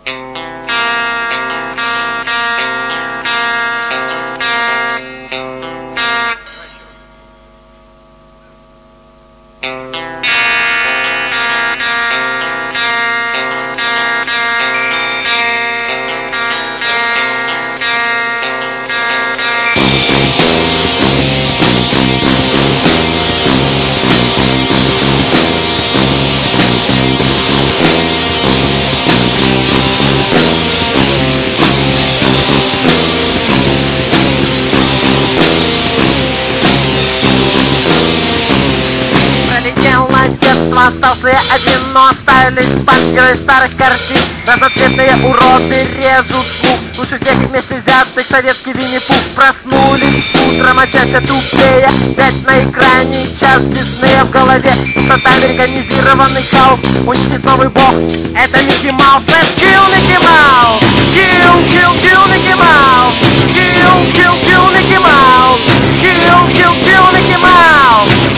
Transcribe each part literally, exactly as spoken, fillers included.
Остался я один, но остались память герои старых картин. Разноцветные уроды режут слух. Лучше всех вместе взятых советский Винни-Пух. Проснулись утром, а чаще тупее. Пять на экране, час Диснея в голове. Что-то организированный хаос. У них есть новый бог, это Микки Маус. Let's kill Mickey Mouse! Kill, kill, kill Mickey Mouse! Kill, kill, kill Mickey Mouse! Kill, kill, kill Mickey Mouse!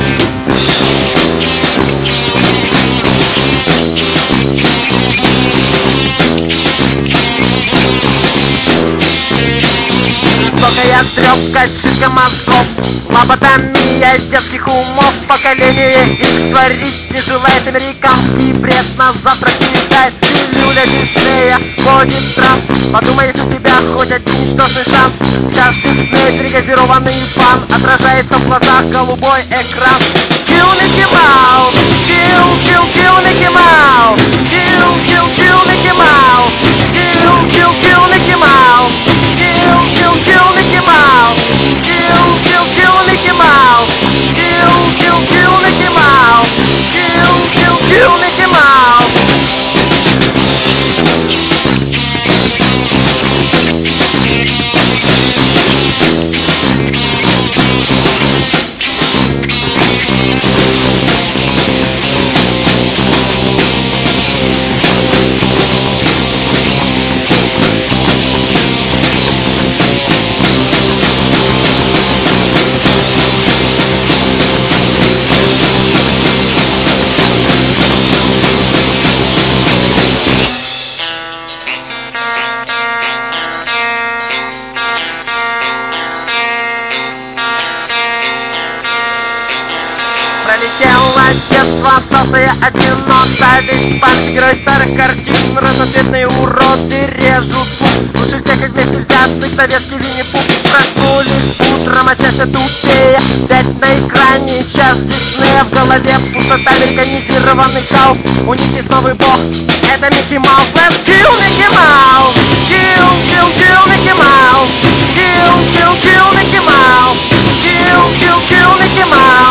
Высокая трёпка, чистка мозгов, лоботомия детских умов. Поколение X творить не желает, американский бред на завтрак не летает. Пилюля Диснея вводит транс. Подумай, если у тебя хоть один ничтожный шанс. Сейчас Дисней, перегазированный фан, отражается в глазах голубой экран. Kill Mickey Mouse! Kill, kill, kill Mickey Mouse! Kill, kill, kill Mickey Mouse! Kill, kill, kill Mickey Mouse! Kill, kill, kill Mickey Mouse! Kill, kill, kill Mickey Mouse! Kill, kill, kill Mickey Mouse! Kill, kill, kill Mickey Mouse! Пролетело детство, остался я один, но остались память герои старых картин. Разноцветные уроды режут слух. Лучше всех вместе взятых советский Винни-Пух. Проснулись утром, а чаще тупее. Пять на экране, час Диснея в голове. Пустота, американизированный хаос. У них есть новый бог, это Микки Маус. Let's kill Mickey Mouse! Kill, kill, kill Mickey Mouse! Kill, kill, kill Mickey Mouse! Kill, kill, kill Mickey Mouse!